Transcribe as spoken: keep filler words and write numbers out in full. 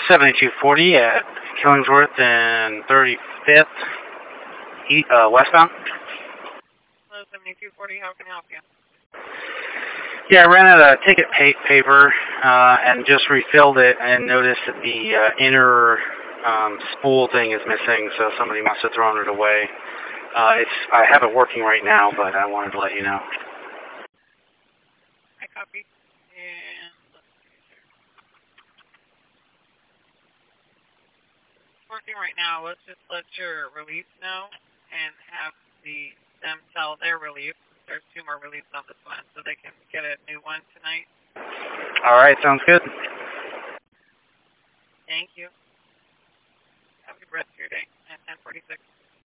seventy-two forty at Killingsworth and thirty-fifth east, uh, westbound. Hello, seventy-two forty, how can I help you? Yeah, I ran out of ticket pa- paper uh, and just refilled it and noticed that the uh, inner um, spool thing is missing, so somebody must have thrown it away. Uh, it's I have it working right now, but I wanted to let you know. I copy. And let's see here. Working right now. Let's just let your relief know and have the them sell their relief. There's two more reliefs on this one, so they can get a new one tonight. All right, sounds good. Thank you. Have a good rest of your day at ten forty-six.